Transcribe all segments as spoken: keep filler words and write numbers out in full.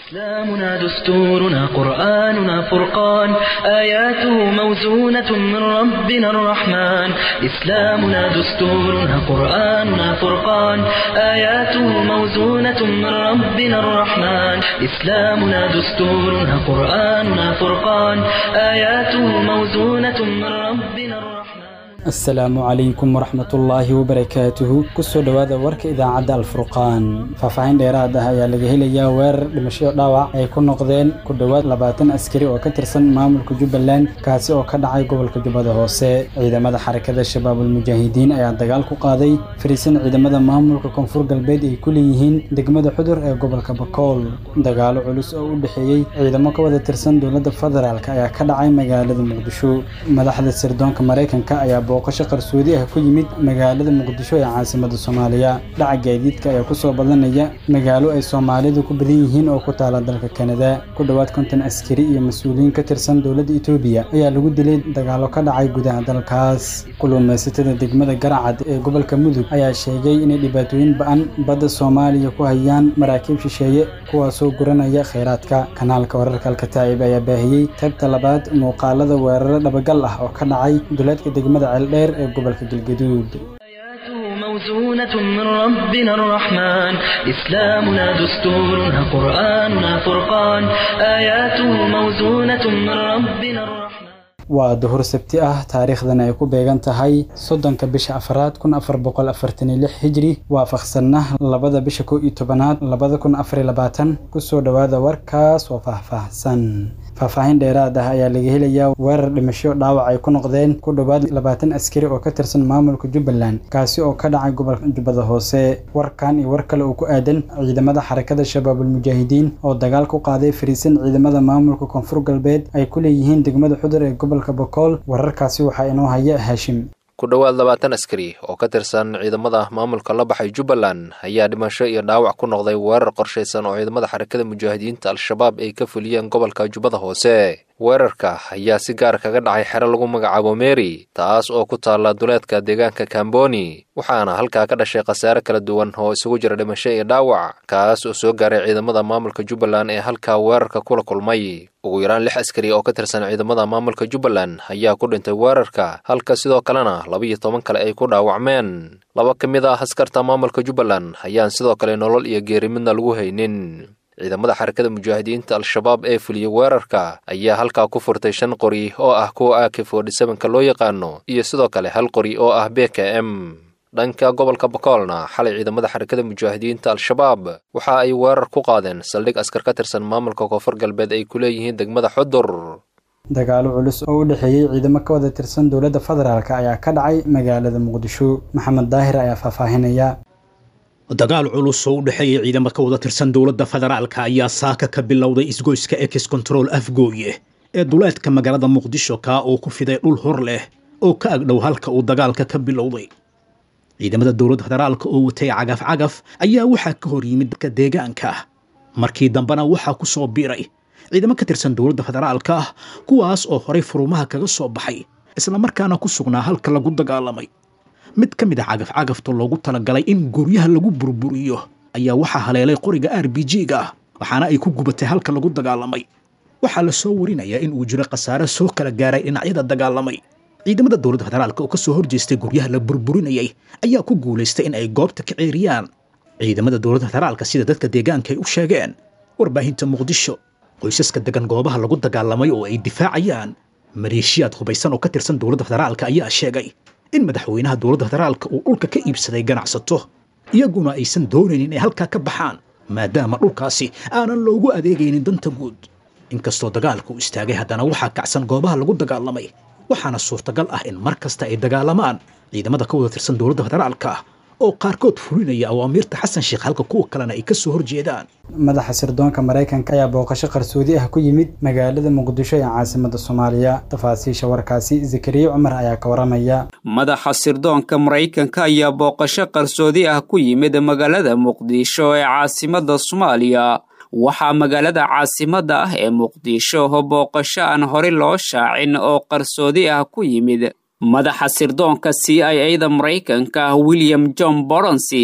إسلامنا دستورنا قرآننا فرقان آياته موزونة من ربنا الرحمن إسلامنا دستورنا قرآننا فرقان آياته موزونة من ربنا الرحمن إسلامنا دستورنا قرآننا فرقان آياته موزونة من ربنا الرحمن السلام عليكم ورحمة الله وبركاته كسو دوادا ورك إذاعة الفرقان فافاين ديراد ayaa laga helayaa weerar dhimasho dhaawac ay ku noqdeen ku dhawaad labaatan askari oo ka tirsan maamulka Jubbaland kaasi oo ka dhacay gobolka Jubbada Hoose ciidamada xarakada Shabaabul Mujaahidiin ayaa dagaal ku qaaday fariisin ciidamada maamulka Koonfur Galbeed ay ku leeyihiin degmada Xudur ee gobolka Bakool dagaal culus oo u dhaxeeyay ciidamo ka wada tirsan dowladda federaalka ayaa ka dhacay magaalada Muqdisho madaxda sirdoonka Mareykanka ayaa booqasho qarsoodi ah ku yimid magaalada Muqdisho ee caasimadda Soomaaliya dhaca gaadiidka ayaa ku soo badanaya magaalo ay Soomaalidu ku badan yihiin oo ku taala dalka Canada ku dhawaad konton askari iyo mas'uuliyiin ka tirsan dowladda Itoobiya ayaa lagu dilay dagaalo ka dhacay gudaha dalkaas kulumeysatada degmada Garacad ee gobolka Mudug ayaa sheegay in dhibaatooyin ba'an badda Soomaaliya ku hayaan maraakiib shisheeye kuwaas oo guranaya kheyraadka kanaalka wararka Al-Kataa'ib ayaa baahiyay qaybta labaad muuqaalada weeraro dhabagal ah oo ka dhacay duleedka degmada dheer ee gobolka Galgaduud موزونة من ربنا الرحمن إسلامنا دستورنا قرآننا فرقان آياته موزونة من ربنا الرحمن waa duhur sabti ah taariikhdan ay ku beegan tahay soddonka bisha afraad kun afar boqol afartan iyo lix hijri waafaqsanna labada bisha kow iyo tobanaad labada kun afar iyo labaatan kusoo dhawaada warkaas oo faahfaahsan faahfaahin dheeraad ah ayaa laga helayaa weerar dhimasho dhaawac ay ku noqdeen ku dhawaad labaatan askari oo ka tirsan maamulka Jubbaland kaasi oo ka dhacay gobolka Jubbada Hoose warkan iyo war kale oo ku aadan ciidamada xarakada Shabaabul Mujaahidiin oo dagaal ku qaaday fariisin ciidamada maamulka Koonfur Galbeed ay ku leeyihiin degmada Xudur ee gobolka Bakool wararkaasi waxa inoo haya Hashim ku dhawaad labaatan askari oo ka tirsan ciidamada maamulka la baxay Jubbaland ayaa dhimasho iyo dhaawac ku noqday weerar qorsheysan oo ciidamada xarakada mujaahidiinta al-shabaab ay ka fuliyeen gobolka Jubbada Hoose weerarka ayaa si gaar kaga dhacay xero lagu magacaabo Mary taas oo ku taala duleedka deegaanka Kamboni waxaana halkaa ka dhashay khasaare kala duwan oo isugu jira dhimasho iyo dhaawac kaas oo soo gaaray ciidamada maamulka Jubbaland ee halkaa weerarka kula kulmay ugu yaraan lix askari oo ka tirsan ciidamada maamulka Jubbaland ayaa ku dhintay weerarka halka sidoo kalena laba iyo toban kale ay ku dhaawacmeen laba ka mid ah askarta maamulka Jubbaland ayaan sidoo kale nolol iyo geeri midna lagu haynin ciidamada xarakada mujaahidiinta al-shabaab ee fuliyay weerarka ayaa halkaa ku furtay shan qori oo ah kuwa A K forty seven ka loo yaqaano iyo sidoo kale hal qori oo ah B K M dhanka gobolka Bakoolna xalay ciidamada xarakada mujaahidiinta al-shabaab waxa ay weerar ku qaadeen saldhig askar ka tirsan maamulka Koonfur Galbeed ay ku leeyihiin degmada Xudur dagaalo culus oo u dhaxeeyay ciidamo ka wada tirsan dowladda federaalka ayaa ka dhacay magaalada Muqdisho Maxamed Daahir ayaa faahfaahinaya dagaal culus oo u dhaxeeyay ciidamo ka wada tirsan dowladda federaalka ayaa saaka ka bilowday isgoyska X Control Afgooye ee duleedka magaalada Muqdisho ka oo ku fiday dhul hor leh oo ka agdhow halka uu dagaalka ka bilowday ciidamada dowladda federaalka oo watay cagaf cagaf ayaa waxa ka hor yimid dadka deegaanka markii dambana waxa ku soo biiray ciidamo ka tirsan dowladda federaalka kuwaas oo horay furumaha kaga soo baxay isla markaana ku sugnaa halka lagu dagaalamay mid ka mid ah cagaf cagafta loogu talagalay in guryaha lagu burburiyo ayaa waxa haleelay qoriga R P G-ga waxaana ay ku gubatay halka lagu dagaalamay waxa la soo warinayaa in uu jiro khasaare soo kala gaaray dhinacyada dagaalamay ciidamada dowladda federaalka oo ka soo horjeestay guryaha la burburinayay ayaa ku guuleystay in ay goobta ka ceeriyaan ciidamada dowladda federaalka sida dadka deegaanka ay u sheegeen warbaahinta Muqdisho qoysaska degan goobaha lagu dagaalamay oo ay difaacayaan maleeshiyaad hubaysan oo ka tirsan dowladda federaalka ayaa sheegay in madaxweynaha dowladda federaalka uu dhulka ka iibsaday ganacsato iyaguna aysan doonaynin inay halkaa ka baxaan maadaama dhulkaasi aanan loogu adeegaynin danta guud inkastoo dagaalku uu istaagay haddana waxaa kacsan goobaha lagu dagaalamay waxaana suurtagal ah in mar kasta ay dagaalamaan ciidamada ka wada tirsan dowladda federaalka oo qaarkood fulinaya awaamirta Xasan Sheekh halka kuwa kalena ay ka soo horjeedaan madaxa sirdoonka Mareykanka ayaa booqasho qarsoodi ah ku yimid magaalada Muqdisho ee caasimadda Soomaaliya tafaasiisha warkaasi Zakariya Umar ayaa ka waramaya madaxa sirdoonka Mareykanka ayaa booqasho qarsoodi ah ku yimid magaalada Muqdisho ee caasimadda Soomaaliya waxaa magaalada caasimadda ah ee Muqdisho booqasho aan hore loo shaacin oo qarsoodi ah ku yimid madaxa sirdoonka C I A da Mareykanka William John Boronsi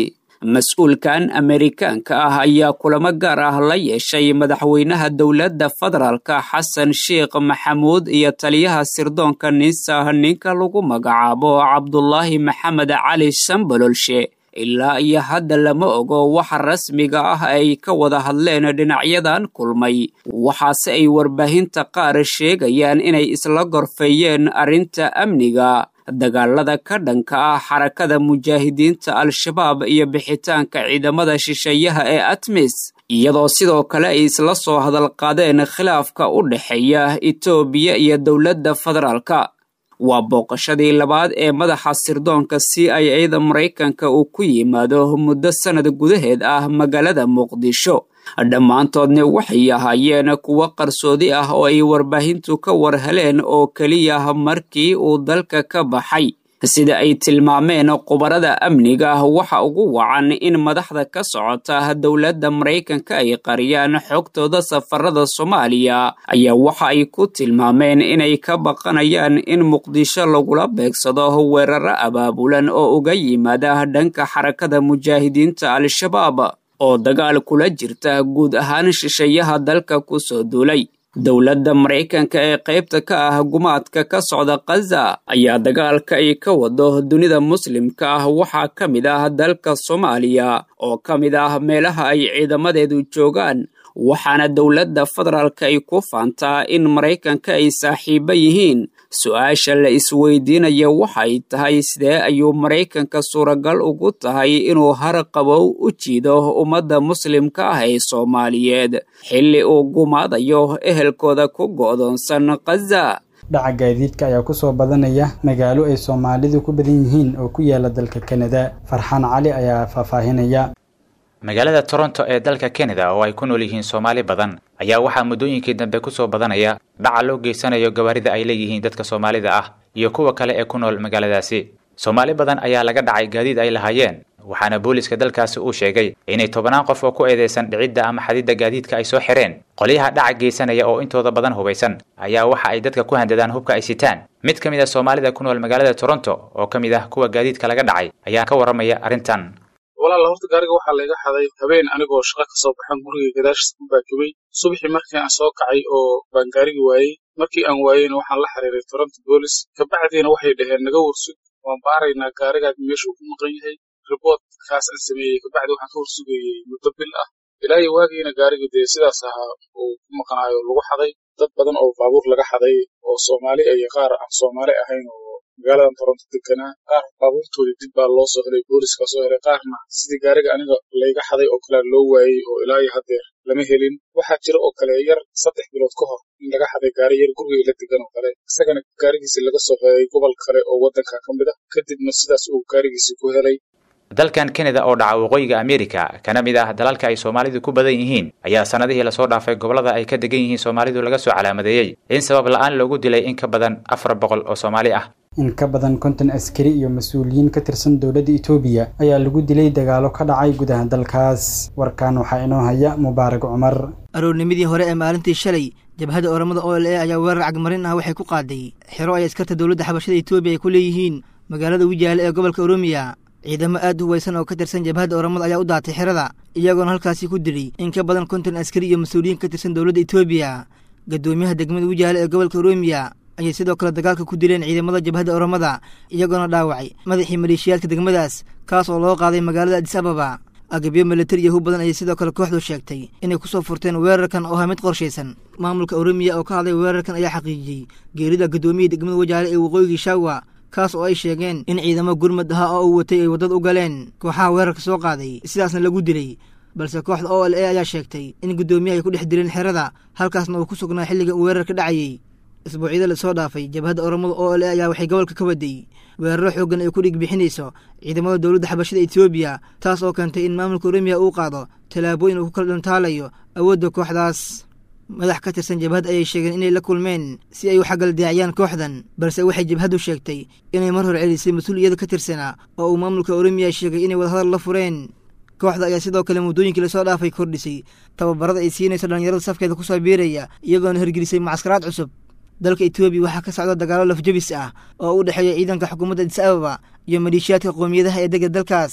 mas-uulkan Amerikaanka ah ayaa kulamo gaar ah la yeeshay madaxweynaha dowladda federaalka Xasan Sheekh Maxamuud iyo taliyaha sirdoonka NISA ninka lagu magacaabo Cabdullaahi Maxamed Cali Sambalolshe. ilaa iyo hadda lama ogo waxa rasmiga ah ay ka wada hadleen dhinacyadan kulmay, waxaase ay warbaahinta qaar sheegayaan inay isla gorfeeyeen arrinta amniga, dagaalada ka dhanka ah xarakada mujaahidiinta al-shabaab iyo bixitaanka ciidamada shisheeyaha ee ATMIS, iyadoo sidoo kale ay isla soo hadal qaadeen khilaafka u dhexeeya Itoobiya iyo dowladda federaalka. waa booqashadii labaad ee madaxa sirdoonka C I A da Mareykanka uu ku yimaado muddo sanad gudaheed ah magaalada Muqdisho. dhammaantoodna waxay ahaayeen kuwo qarsoodi ah oo ay warbaahintu ka war heleen oo keliya markii uu dalka ka baxay. sida ay tilmaameen khubarada amniga, waxa ugu wacan in madaxda ka socota dowladda Mareykanka ay qariyaan xogtooda safarada Soomaaliya ayaa waxa ay ku tilmaameen inay ka baqanayaan in Muqdisho lagula beegsado weeraro abaabulan oo uga yimaada dhanka xarakada mujaahidiinta al-shabaab oo dagaal kula jirta guud ahaan shisheeyaha dalka ku soo duulay. dowladda Mareykanka ee qaybta ka ah gumaadka ka socda Gaza ayaa dagaalka ay ka wado dunida muslimka ah waxaa ka mid ah dalka Soomaaliya oo ka mid ah meelaha ay ciidamadeedu joogaan, waxaana dowladda federaalka ay ku faantaa in Mareykanka ay saaxiibo yihiin. su-aasha la isweydiinaya waxay tahay sidee ayuu Mareykanka suuragal ugu tahay inuu har qabow u jiido ummadda muslimka ah ee Soomaaliyeed xilli uu gumaadayo ehelkooda ku go'doonsan Gaza. dhaca gaadiidka ayaa ku soo badanaya magaalo ay Soomaalidu ku badan yihiin oo ku yaala dalka Canada. Farxaan Cali ayaa faahfaahinaya. magaalada Toronto ee dalka Canada oo ay ku nool yihiin Soomaali badan ayaa waxaa muddooyinkii dambe ku soo badanaya dhaca loo geysanayo gawaarida ay leeyihiin dadka Soomaalida ah iyo kuwa kale ee ku nool magaaladaasi. Soomaali badan ayaa laga dhacay gaadiid ay lahaayeen, waxaana booliska dalkaasi uu sheegay inay tobanaan qof oo ku eedeysan dhicidda ama xadidda gaadiidka ay soo xireen. qoliyaha dhaca geysanaya oo intooda badan hubaysan ayaa waxa ay dadka ku handadaan hubka ay sitaan. mid ka mid ah Soomaalida ku nool magaalada Toronto oo ka mid ah kuwa gaadiidka laga dhacay ayaa ka waramaya arrintan. walaal horta gaariga waxaa laga xaday habeen anigoo shaqo ka soo baxan guriga gadaashiisa ku baakibay. subaxii markii aan soo kacay oo baan gaarigi waayey, markii aan waayeyna waxaan la xiriiray Toronto Police. kabacdiina waxay dhaheen naga warsug, waan baaraynaa gaarigaad meesha uu ku maqan yahay. riboodkaas aan sameeyey kabacdi waxaan ka warsugayey muddo bil ah. ilaa waagiina gaariga dee sidaas ahaa uu ku maqnaayo lagu xaday. dad badan oo baabuur laga xaday oo Soomaali iyo qaar aan Soomaali ahayn oo magaaladan Toronto deganaa, qaar baabuurtoodii dib baa loo soo helay, booliska soo helay, qaarna sidii gaariga aniga layga xaday oo kale loo waayey oo ilaa iyo haddeer lama helin. waxaa jira oo kale yar saddex bilood ka hor in laga xaday gaari yar guriga la degan oo kale, isagana gaarigiisi laga soo helay gobol kale oo waddanka ka mid ah, kadibna sidaas uu gaarigiisi ku helay. dalkan Canada oo dhaca waqooyiga Amerika kana mid ah dalalka ay Soomaalidu ku badan yihiin ayaa sanadihii la soo dhaafay gobolada ay ka degan yihiin Soomaalidu laga soo calaamadeeyay in sabab la'aan loogu dilay in ka badan afar boqol oo Soomaali ah. in ka badan konton askari iyo mas'uuliyiin ka tirsan dowladda Itoobiya ayaa lagu dilay dagaalo ka dhacay gudaha dalkaas. warkaan waxaa inoo haya Mubaarak Cumar. aroornimadii hore ee maalintii shalay jabhada Oromada O L A ayaa weerar cagmarin ah waxay ku qaaday xiro ay askarta dowladda xabashada Itoobiya ay ku leeyihiin magaalada Wajaale ee gobolka Oromiya. ciidamo aad u weysan oo ka tirsan jabhada Oromada ayaa u daatay xirada, iyagoona halkaasi ku dilay in ka badan konton askari iyo mas'uuliyiin ka tirsan dowladda Itoobiya. gadoomiyaha degmada Wajaale ee gobolka Oromiya ayay sidoo kale dagaalka ku dileen ciidamada jabhada Oromada, iyagoona dhaawacay madaxii maleeshiyaadka degmadaas kaas oo loo qaaday magaalada Addis Ababa. agabyo militari iyo hub badan ayay sidoo kale kooxdu sheegtay inay ku soo furteen weerarkan oo ah mid qorshaysan. maamulka Oromiya oo ka hadlay weerarkan ayaa xaqiijiyey geerida gadoomiyaha degmada Wajaale ee waqooyiga Shawa, kaas oo ay sheegeen in ciidamo gurmad ah oo uu watay ay wadada u galeen kooxaha weerarka soo qaaday, sidaasna lagu dilay. balse kooxda O L A ayaa sheegtay in gadoomiyaha ay ku dhex dileen xirada, halkaasna uu ku sugnaa xilliga uu weerarka dhacayay. isbuucyada la soo dhaafay jabhada Oromada O L A ayaa waxay gobolka ka waday weeraro xooggan ay ku dhig bixinayso ciidamada dowladda xabashada Itoobiya, taas oo keentay in maamulka Oromiya uu qaado talaabooyin uu ku kala dhantaalayo awoodda kooxdaas. madax ka tirsan jabhad ayay sheegeen inay la kulmeen si ay u xagal daaciyaan kooxdan, balse waxay jabhadu sheegtay inay mar hore celisay mas'uuliyadda ka tirsanaa oo uu maamulka Oromiya sheegay inay wadahadal la fureen. kooxda ayaa sidoo kale muddooyinkii la soo dhaafay kordhisay tababarada ay siinayso dhalinyarada safkeeda ku soo biiraya, iyagoona hirgelisay mucaskaraad cusub. dalka Itoobiya waxaa ka socda dagaalo lafjabis ah oo u dhexeeya ciidanka xukuumadda Addis Ababa iyo maleeshiyaadka qowmiyadaha ee dega dalkaas,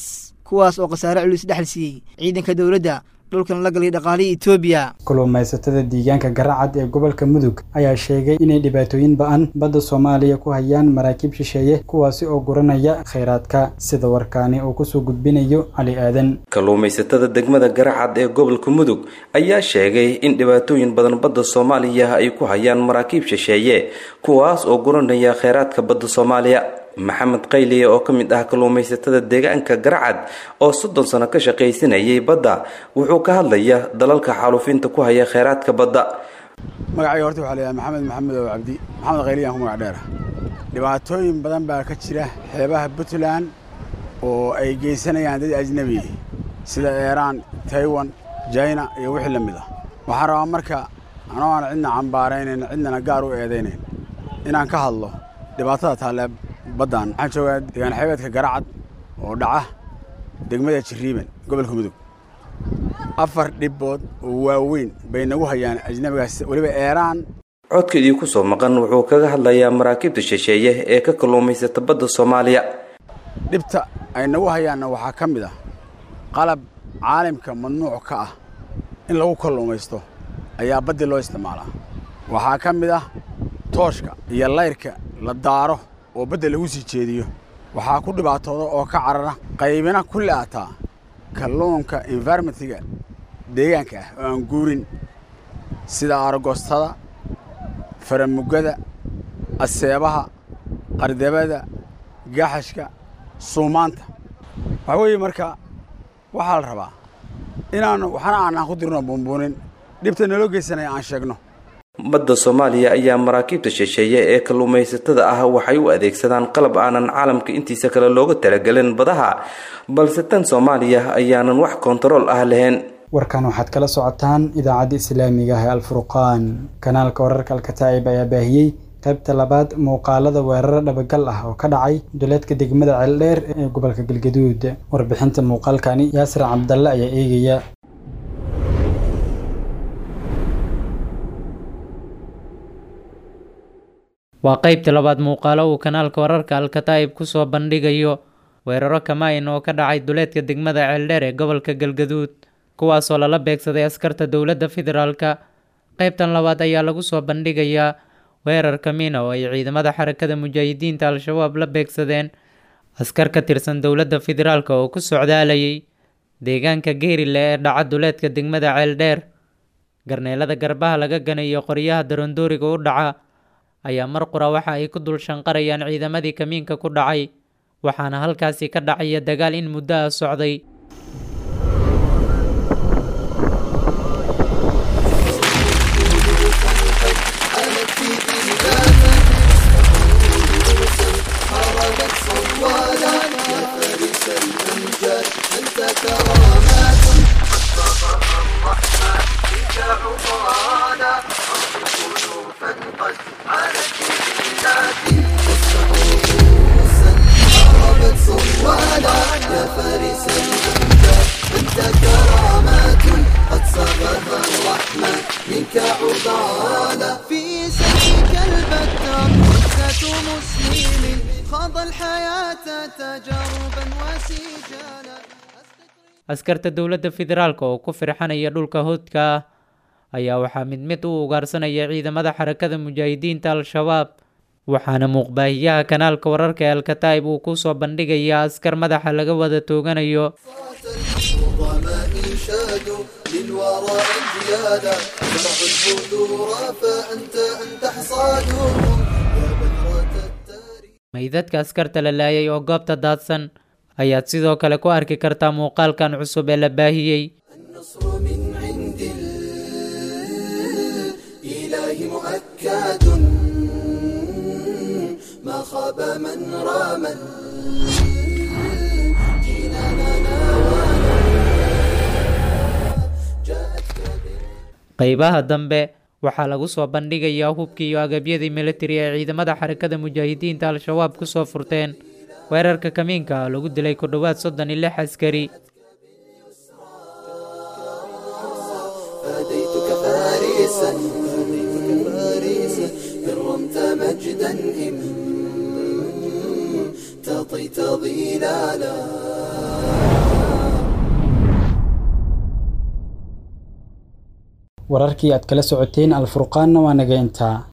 kuwaas oo khasaare culus dhexal siiyey ciidanka dowladda dhulkan la galay dhaqaalihii Itoobiya. Kalluumaysatada deegaanka Garacad ee gobolka Mudug ayaa sheegay inay dhibaatooyin ba'an badda Soomaaliya ku hayaan maraakiib shisheeye kuwaasi oo guranaya kheyraadka sida warkaani oo ku soo gudbinayo Cali Aadan. Kalluumaysatada degmada Garacad ee gobolka Mudug ayaa sheegay in dhibaatooyin badan badda Soomaaliya ay ku hayaan maraakiib shisheeye kuwaas oo guranaya kheyraadka badda Soomaaliya. Maxamed Qayli oo ka mid ah kalluumaysatada deegaanka Garacad oo soddon sano ka shaqaysanayay badda wuxuu ka hadlayaa dalalka xaalufinta ku haya kheyraadka badda. magacayga horta waxa la yiraahdaa Maxamed Maxamed oo Cabdi Maxamed Qayli aan ku magac dheer dhibaatooyin badan baa ka jira xeebaha Puntland oo ay geysanayaan dad ajnabi ah sida Iran, Taiwan, China iyo wixii la mid ah. waxaan rabaa marka anoo aan cidna cambaaraynayn cidna gaar u eedeynayn inaan ka hadlo dhibaatada taaleeb badan. waxaan joogaa deegaan xeebeedka Garacad oo dhaca degmada Jiriiban gobolka Mudug. afar dhibood oo waaweyn bay nagu hayaan ajnabigaas waliba Iran. codkeedii ku soo maqan wuxuu kaga hadlayaa maraakiibta shisheeye ee ka kalluumaysata badda Soomaaliya. dhibta ay nagu hayaan waxa ka mid ah qalab caalamka mamnuuc ka ah in lagu kalluumaysto ayaa badda loo isticmaalaa. waxa ka mid ah tooshka iyo layrka la daaro oo badda lagu sii jeediyo. waxaa ku dhibaatooda oo ka carara qaybina ku laataa kalluunka environmentiga deegaanka ah oo aan guurin sida aragostada, faramugada, aseebaha, qardabada, gaxashka, suumaanta. waxa weeye marka waxaa la rabaa inaan waxna aan ku dirno bumbuunin dhibta naloo geysanaya aan sheegno. badda Soomaaliya ayaa maraakiibta shisheeye ee kalluumaysatada ah waxay u adeegsadaan qalab aanan caalamka intiisa kale looga talagalin badaha balse tan Soomaaliya ayaanan wax kontarool ah lahayn. warkan waxaad kala socotaan idaacadda Islaamiga ah ee Al-Furqaan. kanaalka wararka Al-Kataa'ib ayaa baahiyay qaybta labaad muuqaalada weerar dhabagal ah oo ka dhacay duleedka degmada Ceeldheer ee gobolka Galgaduud. warbixinta muuqaalkani Yaasir Cabdalle ayaa eegaya. waa qaybta labaad muuqaalo uu kanaalka wararka Al-Kataa'ib ku soo bandhigayo weeraro kamayn oo ka dhacay duleedka degmada Ceeldheer ee gobolka Galgaduud kuwaas oo lala beegsaday askarta dowladda federaalka. qaybtan labaad ayaa lagu soo bandhigayaa weerar kamiin oo ay ciidamada xarakada mujaahidiinta Al-Shabaab la beegsadeen askar ka tirsan dowladda federaalka oo ku socdaalayay deegaanka Geerile ee dhaca duleedka degmada Ceeldheer. garneelada garbaha laga ganayo qoryaha darandooriga u dhaca ayaa mar qura waxa ay ku dul shanqarayaan ciidamadii kamiinka ku dhacay waxaana halkaasi ka dhacaya dagaal in muddo ah socday. askarta dowladda federaalka oo ku firxanaya dhulka hoodka ah ayaa waxaa mid mid u ugaarsanaya ciidamada xarakada mujaahidiinta Al-Shabaab. waxaana muuqbaahiyaha kanaalka wararka ee Al-Kataa'ib uu ku soo bandhigayaa askar madaxa laga wada tooganayo. meydadka askarta la laayay oo goobta daadsan ayaad sidoo kale ku arki kartaa muuqaalkan cusub ee la baahiyey. qaybaha dambe waxaa lagu soo bandhigayaa hubkii iyo agabyadii military ee ciidamada xarakada mujaahidiinta Al-Shabaab ku soo furteen weerarka kamiinka lagu dilay ku dhawaad soddon iyo lix askari. wararkii aad kala socoteen alfurqaanna waa naga intaa.